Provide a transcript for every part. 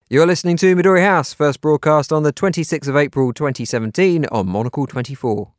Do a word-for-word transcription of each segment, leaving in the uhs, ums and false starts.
You're listening to Midori House, first broadcast on the twenty-sixth of April twenty seventeen on Monocle twenty-four.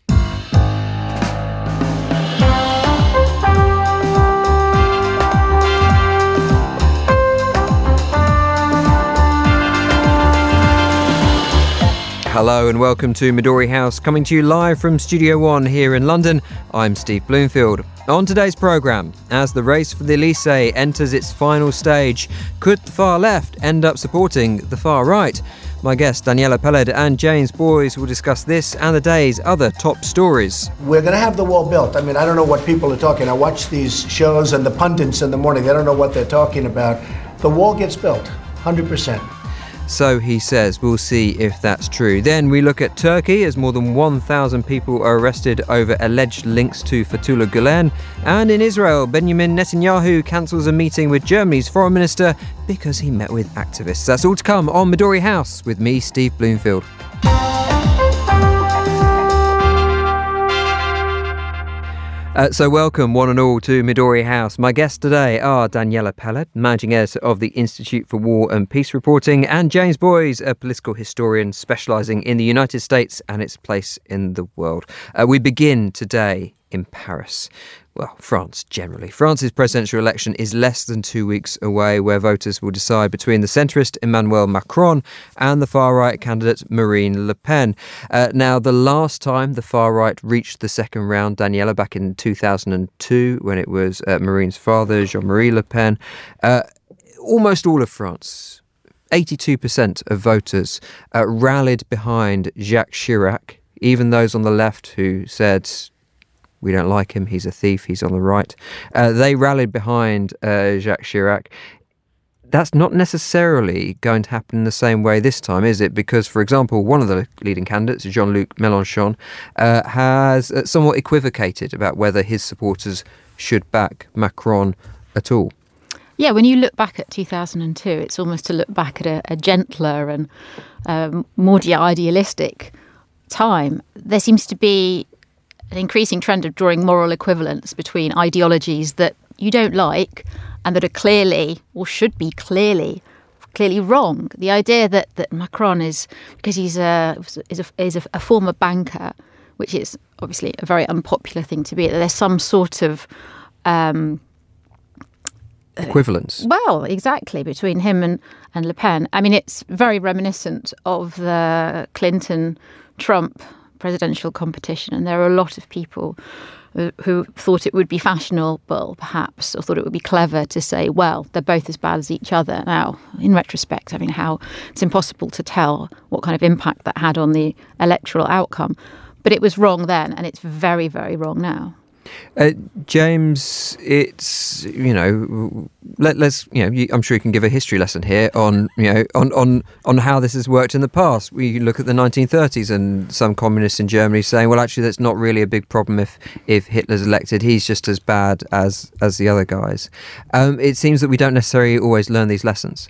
Hello and welcome to Midori House, coming to you live from Studio One here in London. I'm Steve Bloomfield. On today's programme, as the race for the Elysée enters its final stage, could the far left end up supporting the far right? My guests Daniela Peled and James Boyes will discuss this and the day's other top stories. We're going to have the wall built. I mean, I don't know what people are talking. I watch these shows and the pundits in the morning, they don't know what they're talking about. The wall gets built, one hundred percent. So he says. We'll see if that's true. Then we look at Turkey, as more than one thousand people are arrested over alleged links to Fethullah Gulen. And in Israel, Benjamin Netanyahu cancels a meeting with Germany's foreign minister because he met with activists. That's all to come on Midori House with me, Steve Bloomfield. Uh, so welcome one and all to Midori House. My guests today are Daniela Peled, managing editor of the Institute for War and Peace Reporting, and James Boyes, a political historian specialising in the United States and its place in the world. Uh, we begin today in Paris. Well, France generally. France's presidential election is less than two weeks away, where voters will decide between the centrist Emmanuel Macron and the far-right candidate Marine Le Pen. Uh, now, the last time the far-right reached the second round, Daniela, back in two thousand two, when it was uh, Marine's father, Jean-Marie Le Pen, uh, almost all of France, eighty-two percent of voters, uh, rallied behind Jacques Chirac, even those on the left who said, we don't like him, he's a thief, he's on the right. Uh, they rallied behind uh, Jacques Chirac. That's not necessarily going to happen in the same way this time, is it? Because, for example, one of the leading candidates, Jean-Luc Mélenchon, uh, has uh, somewhat equivocated about whether his supporters should back Macron at all. Yeah, when you look back at two thousand two, it's almost to look back at a, a gentler and um, more idealistic time. There seems to be an increasing trend of drawing moral equivalence between ideologies that you don't like and that are clearly, or should be clearly, clearly wrong. The idea that, that Macron is, because he's a is a is a, a former banker, which is obviously a very unpopular thing to be, that there's some sort of um, equivalence. Well, exactly, between him and, and Le Pen. I mean, it's very reminiscent of the Clinton-Trump presidential competition, and there are a lot of people who thought it would be fashionable, perhaps, or thought it would be clever to say, well, they're both as bad as each other. Now, in retrospect, I mean, how it's impossible to tell what kind of impact that had on the electoral outcome. But it was wrong then, and it's very, very wrong now. Uh, James, it's, you know, let, let's, you know, you, I'm sure you can give a history lesson here on, you know, on, on, on how this has worked in the past. We look at the nineteen thirties and some communists in Germany saying, well, actually, that's not really a big problem if, if Hitler's elected. He's just as bad as, as the other guys. Um, it seems that we don't necessarily always learn these lessons.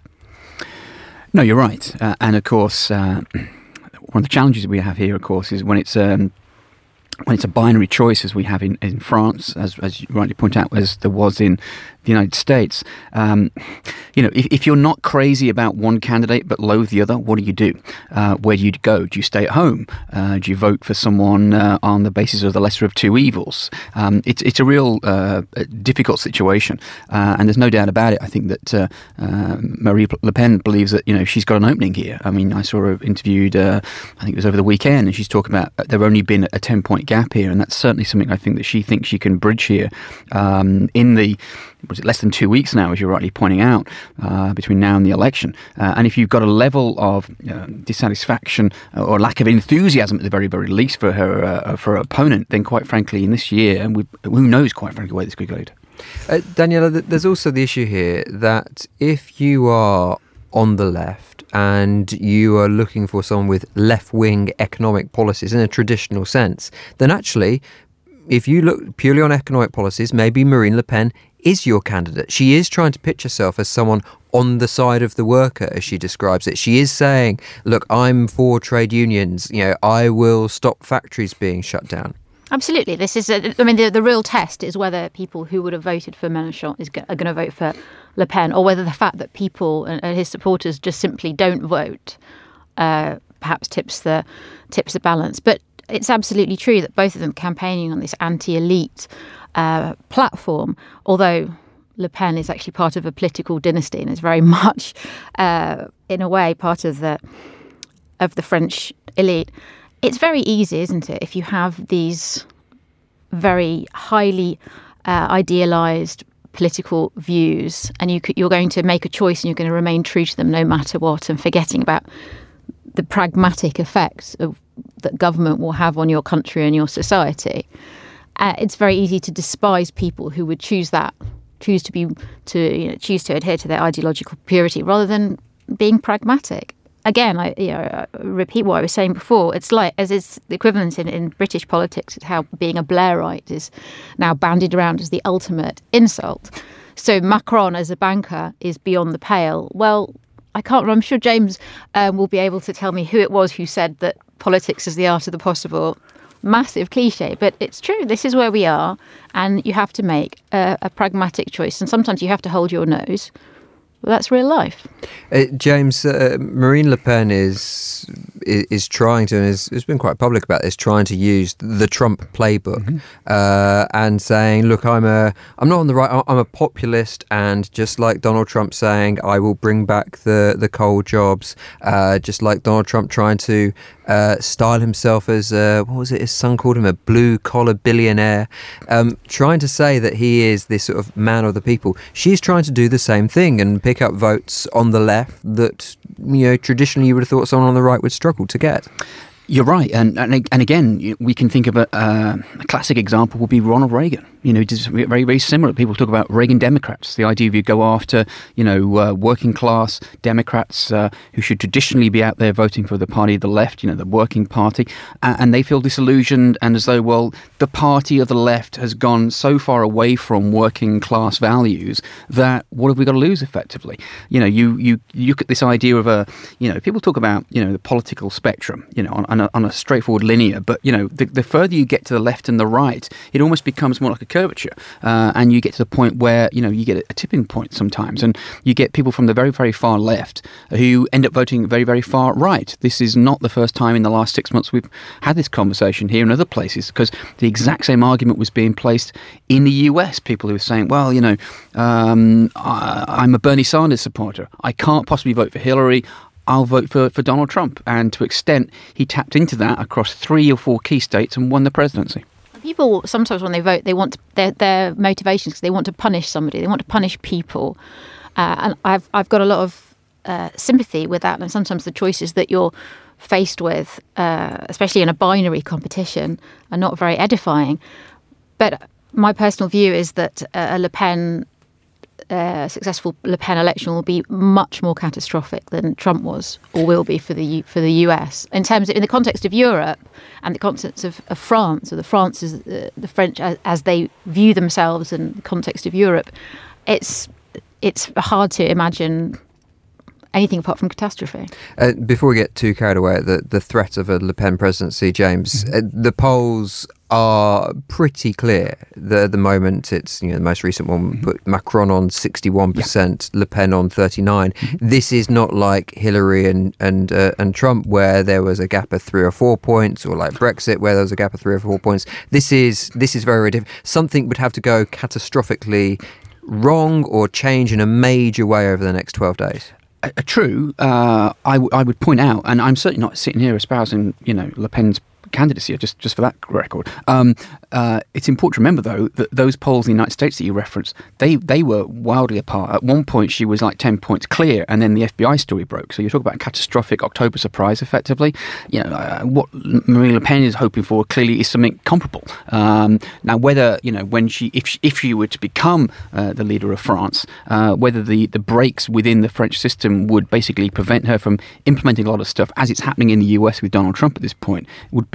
No, you're right. Uh, and of course, uh, one of the challenges we have here, of course, is when it's um, when it's a binary choice, as we have in, in France, as, as you rightly point out, as there was in the United States. Um, you know, if, if you're not crazy about one candidate but loathe the other, what do you do? Uh, where do you go? Do you stay at home? Uh, do you vote for someone uh, on the basis of the lesser of two evils? Um, it's it's a real uh, difficult situation, uh, and there's no doubt about it. I think that uh, uh, Marie Le Pen believes that, you know, she's got an opening here. I mean, I saw her interviewed, uh, I think it was over the weekend, and she's talking about uh, there only been a ten-point gap here, and that's certainly something I think that she thinks she can bridge here um, in the was it less than two weeks now, as you're rightly pointing out, uh, between now and the election. Uh, and if you've got a level of uh, dissatisfaction or lack of enthusiasm, at the very, very least, for her uh, for her opponent, then quite frankly, in this year, and we, who knows, quite frankly, where this could go to. Uh, Daniela, there's also the issue here that if you are on the left and you are looking for someone with left-wing economic policies in a traditional sense, then actually, if you look purely on economic policies, maybe Marine Le Pen is your candidate. She is trying to pitch herself as someone on the side of the worker, as she describes it. She is saying, look, I'm for trade unions. You know, I will stop factories being shut down. Absolutely. This is, a, I mean, the, the real test is whether people who would have voted for Mélenchon is go, are going to vote for Le Pen, or whether the fact that people and, and his supporters just simply don't vote uh, perhaps tips the tips the balance. But it's absolutely true that both of them campaigning on this anti-elite uh, platform, although Le Pen is actually part of a political dynasty and is very much, uh, in a way, part of the of the French elite. It's very easy, isn't it, if you have these very highly uh, idealised political views and you could, you're going to make a choice and you're going to remain true to them no matter what, and forgetting about the pragmatic effects of that government will have on your country and your society. Uh, it's very easy to despise people who would choose that, choose to be to you know, choose to adhere to their ideological purity rather than being pragmatic. Again, I you know, I repeat what I was saying before. It's like, as is the equivalent in, in British politics, it's how being a Blairite is now bandied around as the ultimate insult. So Macron as a banker is beyond the pale. Well, I can't. I'm sure James um, will be able to tell me who it was who said that politics is the art of the possible. Massive cliche, but it's true. This is where we are, and you have to make a, a pragmatic choice. And sometimes you have to hold your nose. Well, that's real life. Uh, James, uh, Marine Le Pen is is, is trying to, and has, has been quite public about this, trying to use the Trump playbook, mm-hmm. uh, and saying, "Look, I'm a, I'm not on the right. I'm a populist, and just like Donald Trump saying, I will bring back the the coal jobs. Uh, just like Donald Trump trying to uh, style himself as a, what was it? His son called him a blue collar billionaire, um, trying to say that he is this sort of man of the people. She's trying to do the same thing and pick up votes on the left that, you know, traditionally you would have thought someone on the right would struggle to get." You're right, and and, and again, we can think of a, uh, a classic example would be Ronald Reagan. You know, just very, very similar. People talk about Reagan Democrats, the idea of you go after, you know, uh, working class Democrats uh, who should traditionally be out there voting for the party of the left, you know, the working party, and, and they feel disillusioned and as though, well, the party of the left has gone so far away from working class values that what have we got to lose effectively? You know, you, you, you look at this idea of a, you know, people talk about, you know, the political spectrum, you know, on, on, a, on a straightforward linear, but, you know, the, the further you get to the left and the right, it almost becomes more like a curvature, uh, and you get to the point where, you know, you get a tipping point sometimes, and you get people from the very, very far left who end up voting very, very far right. This is not the first time in the last six months we've had this conversation here and other places, because the exact same argument was being placed in the U S. People who were saying, well, you know, um, I, I'm a Bernie Sanders supporter. I can't possibly vote for Hillary. I'll vote for, for Donald Trump. And to an extent, he tapped into that across three or four key states and won the presidency. People sometimes when they vote, they want to, their their motivations because they want to punish somebody. They want to punish people, uh, and I've I've got a lot of uh, sympathy with that. And sometimes the choices that you're faced with, uh, especially in a binary competition, are not very edifying. But my personal view is that a Le Pen, uh, successful Le Pen election will be much more catastrophic than Trump was or will be for the for the U S in terms of, in the context of Europe and the context of, of France, or the France is uh, the French as, as they view themselves in the context of Europe. It's it's hard to imagine anything apart from catastrophe. Uh, before we get too carried away at the, the threat of a Le Pen presidency, James, mm-hmm. uh, the polls are pretty clear. The, at the moment, it's, you know, the most recent one mm-hmm. put Macron on sixty-one percent, yeah. Le Pen on thirty-nine. Mm-hmm. This is not like Hillary and and uh, and Trump, where there was a gap of three or four points, or like Brexit, where there was a gap of three or four points. This is this is very, very different. Something would have to go catastrophically wrong or change in a major way over the next twelve days. Uh, true. Uh, I, w- I would point out, and I'm certainly not sitting here espousing, you know, Le Pen's candidacy, just, just for that record. Um, uh, it's important to remember, though, that those polls in the United States that you referenced, they they were wildly apart. At one point, she was like ten points clear, and then the F B I story broke. So you talk about a catastrophic October surprise, effectively. You know, uh, what Marine Le Pen is hoping for clearly is something comparable. Um, now, whether, you know, when she, if she, if she were to become uh, the leader of France, uh, whether the, the breaks within the French system would basically prevent her from implementing a lot of stuff, as it's happening in the U S with Donald Trump at this point, would be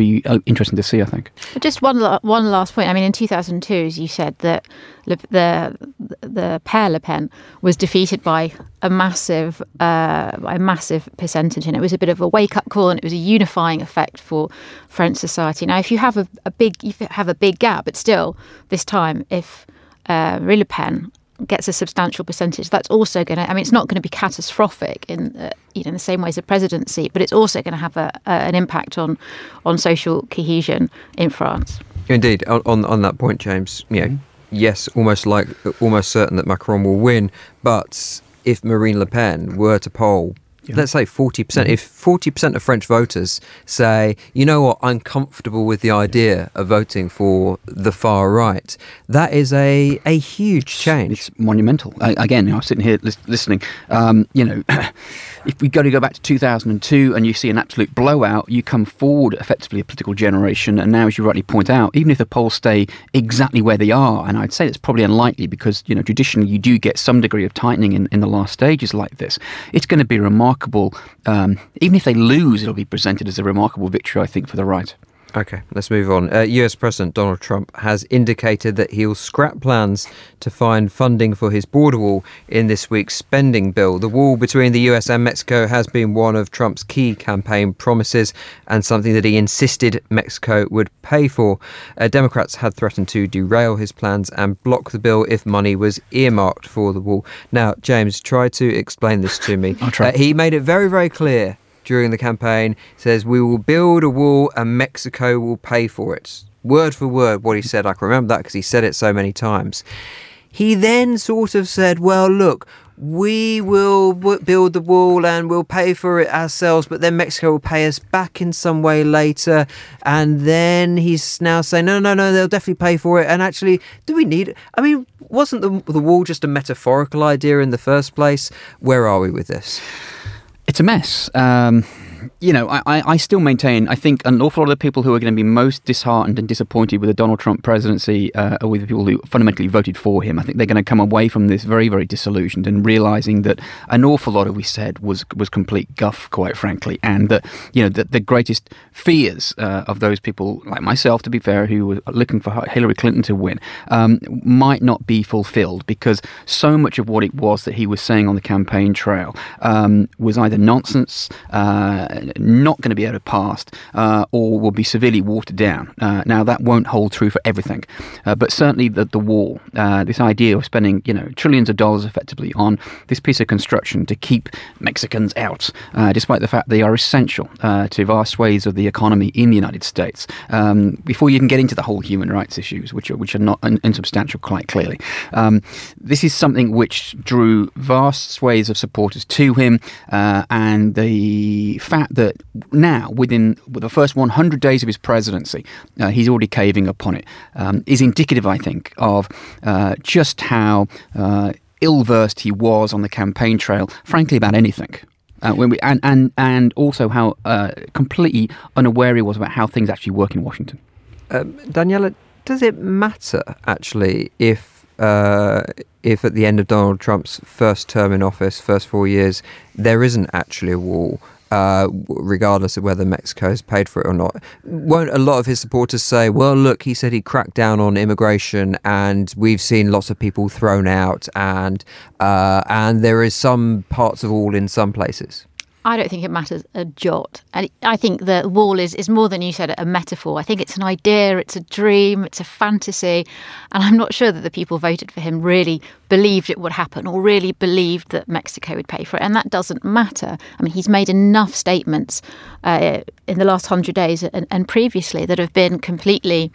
be uh, interesting to see, I think. But just one one last point. I mean, in two thousand two, as you said, that Le, the the pair Le Pen was defeated by a massive uh, a massive percentage, and it was a bit of a wake up call, and it was a unifying effect for French society. Now, if you have a, a big if you have a big gap, but still this time, if uh, Le Pen gets a substantial percentage, that's also going to, I mean, it's not going to be catastrophic in, uh, you know, in the same way as a presidency, but it's also going to have a, a, an impact on, on social cohesion in France. Indeed, on on that point, James, you know, yes, almost like, almost certain that Macron will win, but if Marine Le Pen were to poll, yeah. let's say forty percent, mm-hmm. if forty percent of French voters say, you know what, I'm comfortable with the idea of voting for the far right, that is a, a huge change. It's monumental. I, again, I was sitting here lis- listening, um, you know, if we got to go back to two thousand two and you see an absolute blowout, you come forward effectively a political generation. And now, as you rightly point out, even if the polls stay exactly where they are, and I'd say it's probably unlikely because, you know, traditionally you do get some degree of tightening in, in the last stages like this, it's going to be remarkable. Um, even if they lose, it'll be presented as a remarkable victory, I think, for the right. Okay, let's move on. Uh, U S President Donald Trump has indicated that he'll scrap plans to find funding for his border wall in this week's spending bill. The wall between the U S and Mexico has been one of Trump's key campaign promises and something that he insisted Mexico would pay for. Uh, Democrats had threatened to derail his plans and block the bill if money was earmarked for the wall. Now, James, try to explain this to me. I'll try. Uh, he made it very, very clear during the campaign, says we will build a wall and Mexico will pay for it. Word for word what he said. I can remember that because he said it so many times. He then sort of said, well, look, we will w- build the wall and we'll pay for it ourselves, but then Mexico will pay us back in some way later. And then he's now saying, no, no, no, they'll definitely pay for it. And actually, do we need it? I mean, wasn't the, the wall just a metaphorical idea in the first place? Where are we with this? It's a mess. Um, you know, I, I still maintain, I think an awful lot of the people who are going to be most disheartened and disappointed with the Donald Trump presidency uh, are with the people who fundamentally voted for him. I think they're going to come away from this very, very disillusioned and realising that an awful lot of what we said was was complete guff, quite frankly, and that, you know, that the greatest fears uh, of those people, like myself, to be fair, who were looking for Hillary Clinton to win, um, might not be fulfilled because so much of what it was that he was saying on the campaign trail um, was either nonsense, uh, not going to be able to pass, uh, or will be severely watered down. Uh, now, that won't hold true for everything, uh, but certainly the, the wall, uh, this idea of spending, you know, trillions of dollars effectively on this piece of construction to keep Mexicans out, uh, despite the fact they are essential uh, to vast swathes of the economy in the United States. Um, before you even get into the whole human rights issues, which are which are not un- insubstantial, quite clearly, um, this is something which drew vast swathes of supporters to him, uh, and the fact that now, within the first one hundred days of his presidency, uh, he's already caving upon it, um, is indicative, I think, of uh, just how uh, ill-versed he was on the campaign trail, frankly, about anything. Uh, when we, and, and, and also how uh, completely unaware he was about how things actually work in Washington. Um, Daniela, does it matter, actually, if uh, if at the end of Donald Trump's first term in office, first four years, there isn't actually a wall? Uh, regardless of whether Mexico has paid for it or not? Won't a lot of his supporters say, well, look, he said he cracked down on immigration and we've seen lots of people thrown out and uh, and there is some parts of wall in some places? I don't think it matters a jot. And I think the wall is, is more than you said, a metaphor. I think it's an idea, it's a dream, it's a fantasy. And I'm not sure that the people voted for him really believed it would happen or really believed that Mexico would pay for it. And that doesn't matter. I mean, he's made enough statements uh, in the last hundred days and, and previously that have been completely...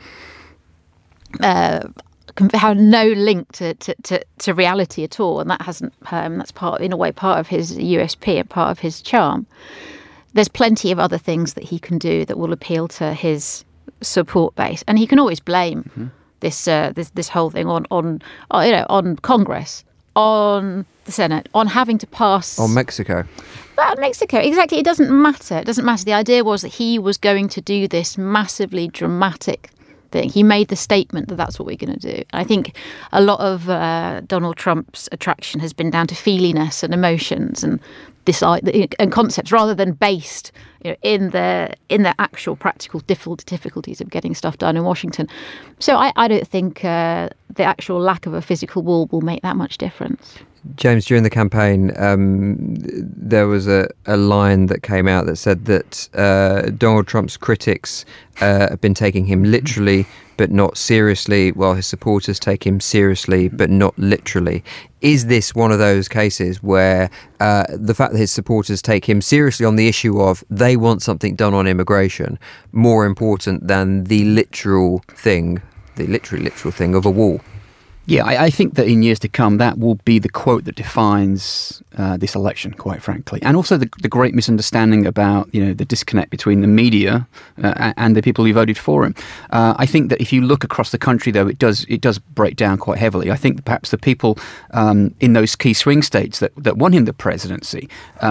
Uh, have no link to, to, to, to reality at all, and that hasn't um, that's part in a way part of his U S P and part of his charm. There's plenty of other things that he can do that will appeal to his support base, and he can always blame mm-hmm. this uh, this this whole thing on on uh, you know on Congress, on the Senate, on having to pass on Mexico. But Mexico, exactly. It doesn't matter. It doesn't matter. The idea was that he was going to do this massively dramatic thing. He made the statement that that's what we're going to do. I think a lot of uh, Donald Trump's attraction has been down to feeliness and emotions and this and concepts rather than based you know, in the in the actual practical difficulties of getting stuff done in Washington. So I, I don't think uh, the actual lack of a physical wall will make that much difference. James, during the campaign, um, there was a, a line that came out that said that uh, Donald Trump's critics uh, have been taking him literally but not seriously, while his supporters take him seriously but not literally. Is this one of those cases where uh, the fact that his supporters take him seriously on the issue of they want something done on immigration more important than the literal thing, the literally literal thing of a wall? Yeah, I, I think that in years to come, that will be the quote that defines uh, this election, quite frankly. And also the, the great misunderstanding about, you know, the disconnect between the media uh, and the people who voted for him. Uh, I think that if you look across the country, though, it does it does break down quite heavily. I think perhaps the people um, in those key swing states that, that won him the presidency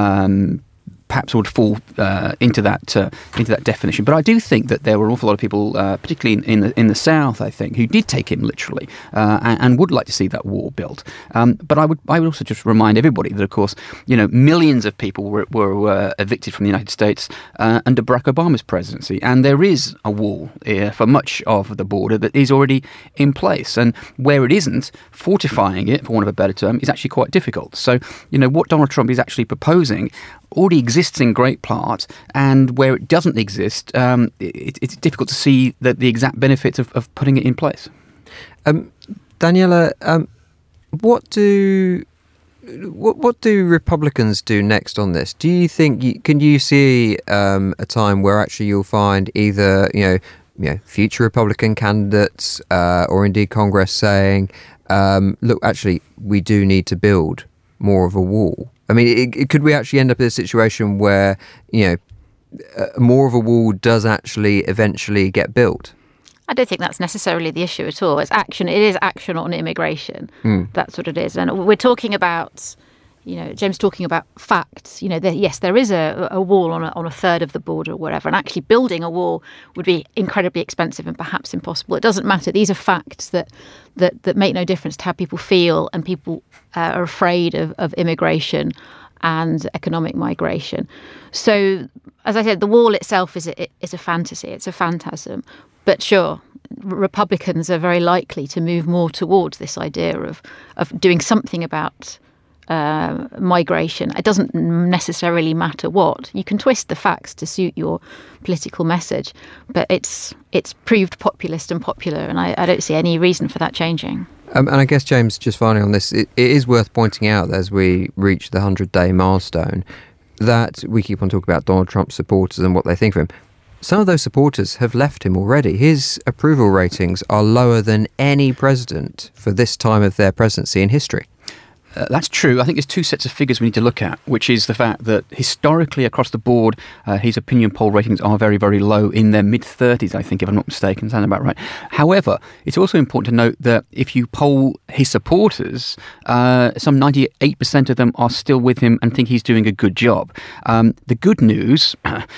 um, perhaps would fall uh, into that uh, into that definition. But I do think that there were an awful lot of people, uh, particularly in, in the in the South, I think, who did take him literally uh, and, and would like to see that wall built. Um, but I would I would also just remind everybody that, of course, you know, millions of people were, were uh, evicted from the United States uh, under Barack Obama's presidency, and there is a wall uh, for much of the border that is already in place. And where it isn't, fortifying it, for want of a better term, is actually quite difficult. So, you know, what Donald Trump is actually proposing already exists in great part, and where it doesn't exist, um, it, it's difficult to see the, the exact benefits of, of putting it in place. Um, Daniela, um, what do what what do Republicans do next on this? Do you think you, can you see um, a time where actually you'll find either you know you know future Republican candidates uh, or indeed Congress saying, um, look, actually we do need to build more of a wall? I mean, it, it, could we actually end up in a situation where, you know, uh, more of a wall does actually eventually get built? I don't think that's necessarily the issue at all. It's action. It is action on immigration. Mm. That's what it is. And we're talking about, you know, James talking about facts. You know, there, yes, there is a, a wall on a, on a third of the border or whatever. And actually building a wall would be incredibly expensive and perhaps impossible. It doesn't matter. These are facts that that, that make no difference to how people feel, and people uh, are afraid of, of immigration and economic migration. So, as I said, the wall itself is a, is a fantasy. It's a phantasm. But sure, Republicans are very likely to move more towards this idea of of doing something about uh, migration. It doesn't necessarily matter what. You can twist the facts to suit your political message, but it's it's proved populist and popular, and I, I don't see any reason for that changing. Um, and I guess, James, just finally on this, it, it is worth pointing out as we reach the hundred-day milestone that we keep on talking about Donald Trump supporters and what they think of him. Some of those supporters have left him already. His approval ratings are lower than any president for this time of their presidency in history. Uh, that's true. I think there's two sets of figures we need to look at, which is the fact that historically across the board, uh, his opinion poll ratings are very, very low, in their mid-thirties, I think, if I'm not mistaken. Sounds about right. However, it's also important to note that if you poll his supporters, uh, some ninety-eight percent of them are still with him and think he's doing a good job. Um, the good news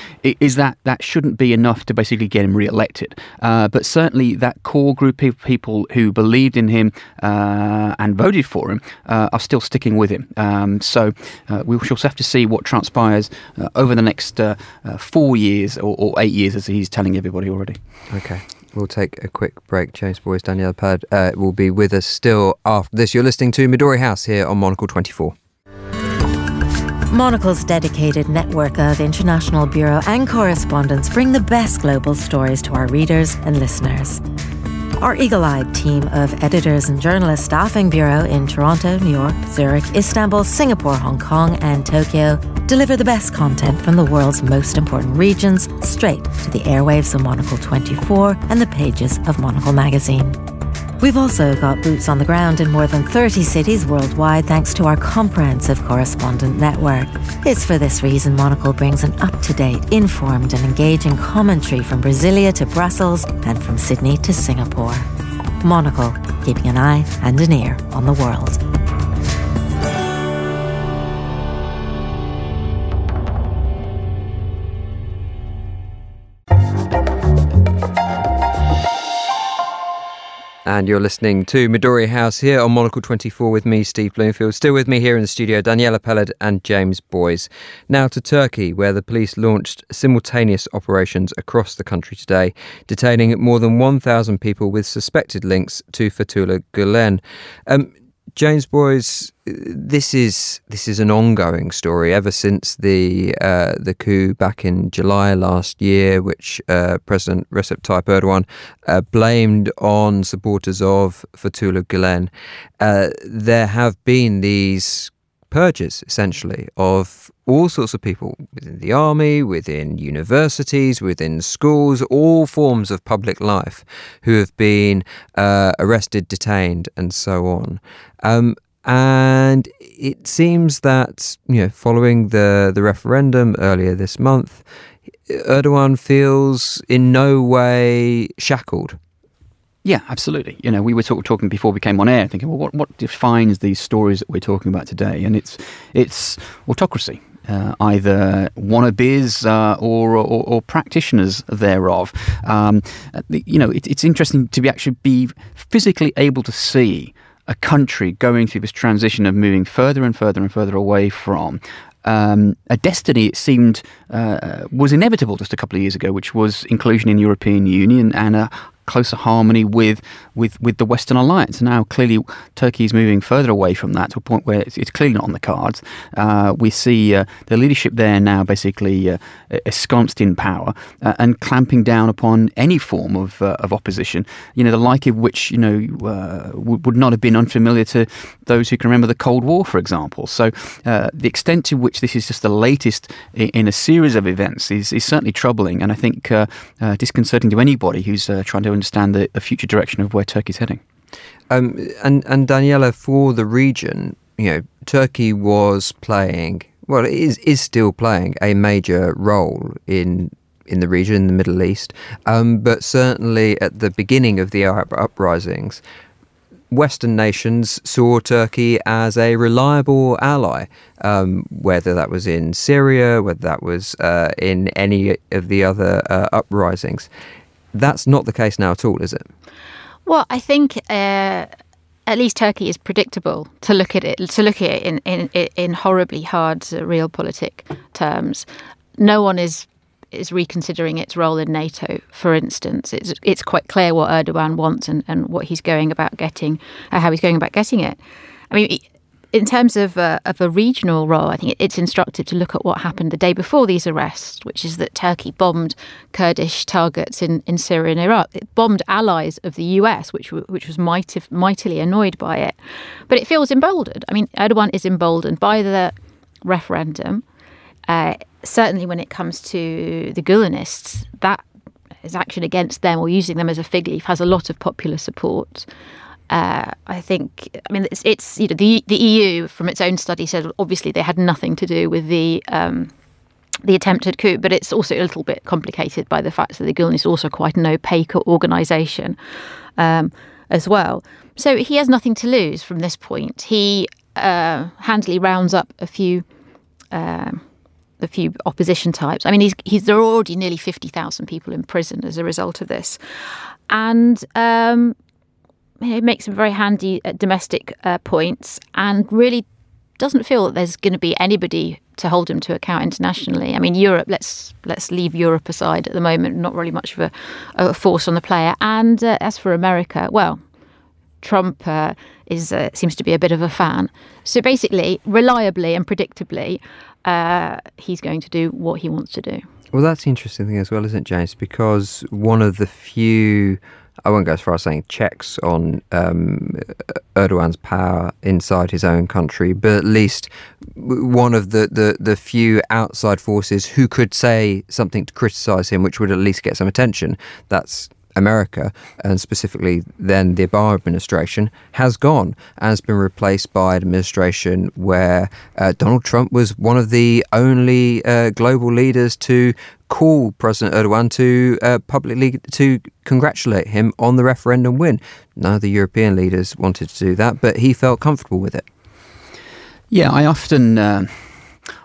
is that that shouldn't be enough to basically get him re-elected. Uh, but certainly that core group of people who believed in him uh, and voted for him uh, are still sticking with him. Um, so uh, we shall have to see what transpires uh, over the next uh, uh, four years or, or eight years, as he's telling everybody already. Okay. We'll take a quick break. James Boyes, Daniela Pelled uh, will be with us still after this. You're listening to Midori House here on Monocle twenty-four. Monocle's dedicated network of international bureau and correspondents bring the best global stories to our readers and listeners. Our eagle-eyed team of editors and journalists staffing bureau in Toronto, New York, Zurich, Istanbul, Singapore, Hong Kong and Tokyo deliver the best content from the world's most important regions straight to the airwaves of Monocle twenty-four and the pages of Monocle magazine. We've also got boots on the ground in more than thirty cities worldwide thanks to our comprehensive correspondent network. It's for this reason Monocle brings an up-to-date, informed and engaging commentary from Brasilia to Brussels and from Sydney to Singapore. Monocle, keeping an eye and an ear on the world. And you're listening to Midori House here on Monocle twenty-four with me, Steve Bloomfield. Still with me here in the studio, Daniela Peled and James Boyes. Now to Turkey, where the police launched simultaneous operations across the country today, detaining more than one thousand people with suspected links to Fethullah Gulen. Um, James Boyes, this is this is an ongoing story ever since the uh, the coup back in July last year, which uh, President Recep Tayyip Erdogan uh, blamed on supporters of Fethullah Gulen. Uh, there have been these purges, essentially, of all sorts of people within the army, within universities, within schools, all forms of public life who have been uh, arrested, detained, and so on. Um, and it seems that, you know, following the, the referendum earlier this month, Erdogan feels in no way shackled. Yeah, absolutely. You know, we were talk, talking before we came on air, thinking, well, what, what defines these stories that we're talking about today? And it's it's autocracy, uh, either wannabes uh, or, or or practitioners thereof. Um, the, you know, it, it's interesting to be actually be physically able to see a country going through this transition of moving further and further and further away from Um, a destiny it seemed uh, was inevitable just a couple of years ago, which was inclusion in the European Union and a closer harmony with with with the Western Alliance. Now, clearly, Turkey is moving further away from that to a point where it's, it's clearly not on the cards. Uh, we see uh, the leadership there now basically uh, ensconced in power uh, and clamping down upon any form of uh, of opposition. You know, the like of which you know uh, would, would not have been unfamiliar to those who can remember the Cold War, for example. So, uh, the extent to which this is just the latest in, in a series of events is, is certainly troubling, and I think uh, uh, disconcerting to anybody who's uh, trying to understand the, the future direction of where Turkey's heading. Um, and, and Daniela, for the region, you know, Turkey was playing, well, it is, is still playing a major role in in the region, in the Middle East, um, but certainly at the beginning of the Arab uprisings, Western nations saw Turkey as a reliable ally, um, whether that was in Syria, whether that was uh, in any of the other uh, uprisings. That's not the case now at all, is it? Well, I think uh, at least Turkey is predictable to look at it. To look at it in in, in horribly hard uh, realpolitik terms, no one is is reconsidering its role in NATO. For instance, it's it's quite clear what Erdogan wants and, and what he's going about getting, uh, how he's going about getting it. I mean, in terms of a, of a regional role, I think it's instructive to look at what happened the day before these arrests, which is that Turkey bombed Kurdish targets in, in Syria and Iraq. It bombed allies of the U S, which which was mighty, mightily annoyed by it. But it feels emboldened. I mean, Erdogan is emboldened by the referendum. Uh, certainly when it comes to the Gulenists, that is action against them or using them as a fig leaf has a lot of popular support. Uh, I think, I mean, it's, it's you know, the the E U from its own study said obviously they had nothing to do with the um, the attempted coup, but it's also a little bit complicated by the fact that the Gulen is also quite an opaque organisation um, as well. So he has nothing to lose from this point. He uh, handily rounds up a few. Uh, a few opposition types. I mean, he's, he's there are already nearly fifty thousand people in prison as a result of this. And um, it makes some very handy uh, domestic uh, points and really doesn't feel that there's going to be anybody to hold him to account internationally. I mean, Europe, let's let's leave Europe aside at the moment, not really much of a, a force on the player. And uh, as for America, well, Trump uh, is uh, seems to be a bit of a fan. So basically, reliably and predictably, uh, he's going to do what he wants to do. Well, that's the interesting thing as well, isn't it, James? Because one of the few, I won't go as far as saying checks on um, Erdogan's power inside his own country, but at least one of the, the, the few outside forces who could say something to criticise him, which would at least get some attention, that's America, and specifically then the Obama administration, has gone and has been replaced by an administration where uh, Donald Trump was one of the only uh, global leaders to call President Erdogan to uh, publicly to congratulate him on the referendum win. None of the European leaders wanted to do that, but he felt comfortable with it. Yeah, I often... Uh...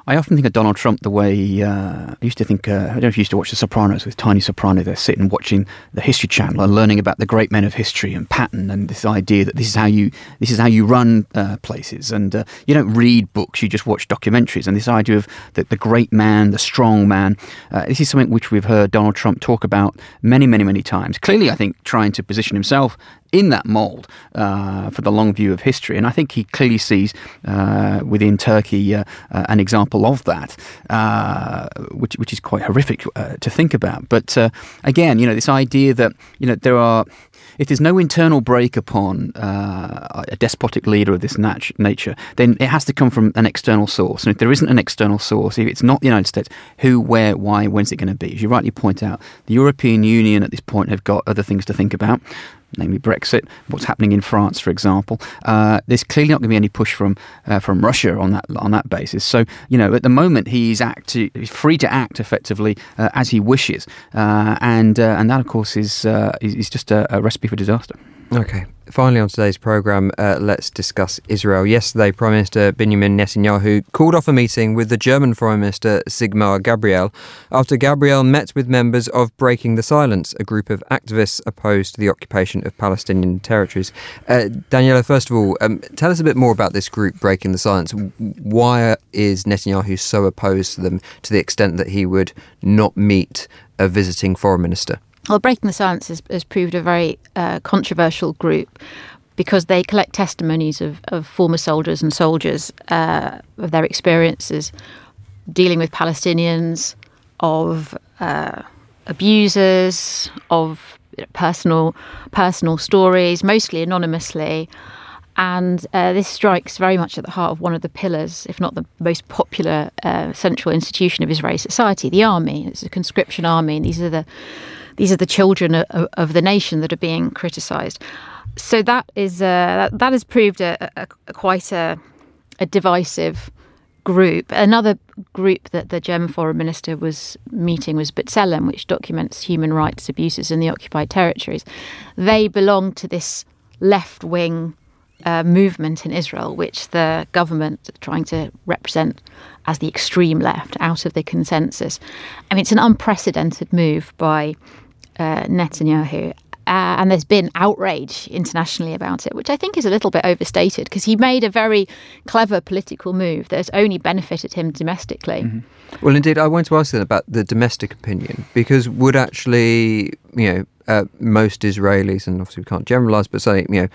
I often think of Donald Trump the way uh, I used to think. Uh, I don't know if you used to watch The Sopranos with Tiny Soprano. They're sitting watching the History Channel and learning about the great men of history and Patton and this idea that this is how you this is how you run uh, places, and uh, you don't read books, you just watch documentaries. And this idea of the, the great man, the strong man. Uh, this is something which we've heard Donald Trump talk about many, many, many times. Clearly, I think trying to position himself in that mould uh, for the long view of history. And I think he clearly sees uh, within Turkey uh, uh, an example of that, uh, which which is quite horrific uh, to think about. But uh, again, you know, this idea that, you know, there are, if there's no internal break upon uh, a despotic leader of this nat- nature, then it has to come from an external source. And if there isn't an external source, if it's not the United States, who, where, why, when's it going to be? As you rightly point out, the European Union at this point have got other things to think about, namely Brexit, what's happening in France, for example. Uh, there's clearly not going to be any push from uh, from Russia on that on that basis. So, you know, at the moment he's act he's free to act effectively uh, as he wishes, uh, and uh, and that, of course, is uh, is, is just a, a recipe for disaster. Okay. Finally, on today's programme, uh, let's discuss Israel. Yesterday, Prime Minister Benjamin Netanyahu called off a meeting with the German Foreign Minister Sigmar Gabriel after Gabriel met with members of Breaking the Silence, a group of activists opposed to the occupation of Palestinian territories. Uh, Daniela, first of all, um, tell us a bit more about this group, Breaking the Silence. Why is Netanyahu so opposed to them to the extent that he would not meet a visiting foreign minister? Well, Breaking the Silence has, has proved a very uh, controversial group because they collect testimonies of, of former soldiers and soldiers, uh, of their experiences dealing with Palestinians, of uh, abusers, of you know, personal personal stories, mostly anonymously. And uh, this strikes very much at the heart of one of the pillars, if not the most popular uh, central institution of Israeli society, the army. It's a conscription army, and these are the These are the children of, of the nation that are being criticised. So that is uh, that, that has proved a, a, a quite a, a divisive group. Another group that the German foreign minister was meeting was B'Tselem, which documents human rights abuses in the occupied territories. They belong to this left-wing uh, movement in Israel, which the government are trying to represent as the extreme left, out of the consensus. I mean, it's an unprecedented move by Uh, Netanyahu, uh, and there's been outrage internationally about it, which I think is a little bit overstated because he made a very clever political move that has only benefited him domestically. Mm-hmm. Well, indeed, I want to ask you about the domestic opinion, because would actually, you know, uh, most Israelis, and obviously we can't generalise, but say, you know,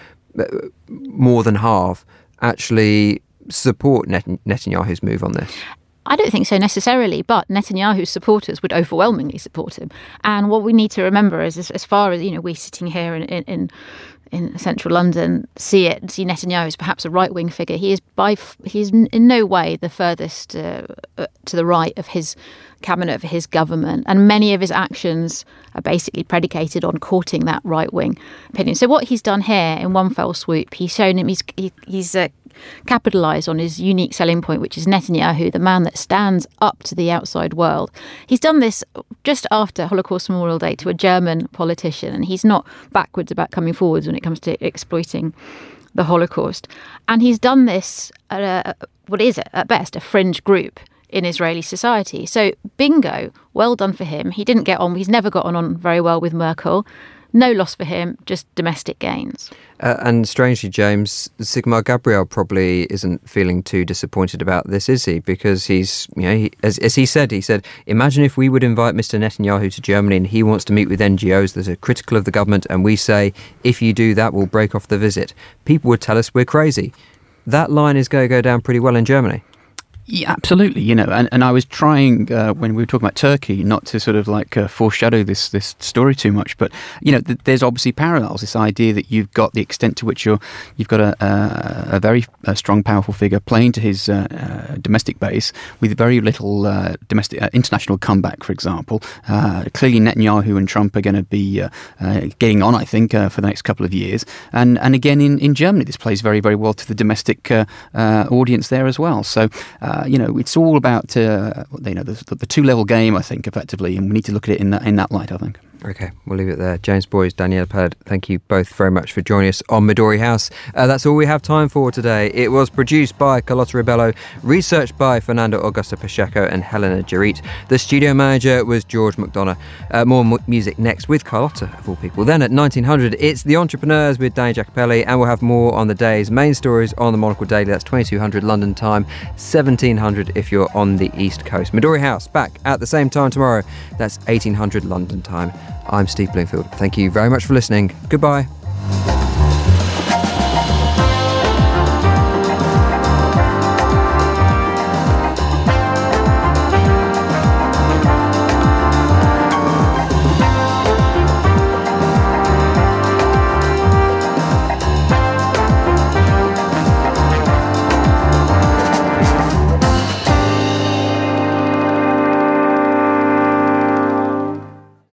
more than half actually support Net- Netanyahu's move on this? I don't think so necessarily, but Netanyahu's supporters would overwhelmingly support him. And what we need to remember is, as, as far as, you know, we're sitting here in, in, in central London, see it, see Netanyahu as perhaps a right-wing figure. He is by he is in no way the furthest uh, uh, to the right of his cabinet, of his government. And many of his actions are basically predicated on courting that right-wing opinion. So what he's done here in one fell swoop, he's shown him, he's, he, he's uh, capitalised on his unique selling point, which is Netanyahu, the man that stands up to the outside world. He's done this just after Holocaust Memorial Day to a German politician, and he's not backwards about coming forwards when it comes to exploiting the Holocaust. And he's done this at a, what is it, at best, a fringe group in Israeli society. So bingo, well done for him. He didn't get on, he's never gotten on very well with Merkel. No loss for him, just domestic gains. Uh, and strangely, James, Sigmar Gabriel probably isn't feeling too disappointed about this, is he? Because he's, you know, he, as, as he said, he said, imagine if we would invite Mister Netanyahu to Germany and he wants to meet with N G Os that are critical of the government, and we say, if you do that, we'll break off the visit. People would tell us we're crazy. That line is going to go down pretty well in Germany. Yeah, absolutely. You know, and, and I was trying uh, when we were talking about Turkey not to sort of like uh, foreshadow this this story too much, but you know, th- there's obviously parallels. This idea that you've got the extent to which you're you've got a a, a very a strong, powerful figure playing to his uh, uh, domestic base with very little uh, domestic uh, international comeback. For example, uh, clearly Netanyahu and Trump are going to be uh, uh, getting on, I think, uh, for the next couple of years. And and again in, in Germany, this plays very very well to the domestic uh, uh, audience there as well. So. Uh, Uh, you know, it's all about uh, you know the, the two-level game, I think, effectively, and we need to look at it in that in that light, I think. Okay, we'll leave it there. James Boyes, Daniela Peled, thank you both very much for joining us on Midori House. Uh, that's all we have time for today. It was produced by Carlotta Ribello, researched by Fernando Augusto Pacheco and Helena Jarit. The studio manager was George McDonough. Uh, more mu- music next with Carlotta, of all people. Then at nineteen hundred, it's The Entrepreneurs with Danny Jacopelli, and we'll have more on the day's main stories on the Monocle Daily. That's twenty-two hundred London time, seventeen hundred if you're on the East Coast. Midori House back at the same time tomorrow. That's eighteen hundred London time. I'm Steve Bloomfield. Thank you very much for listening. Goodbye.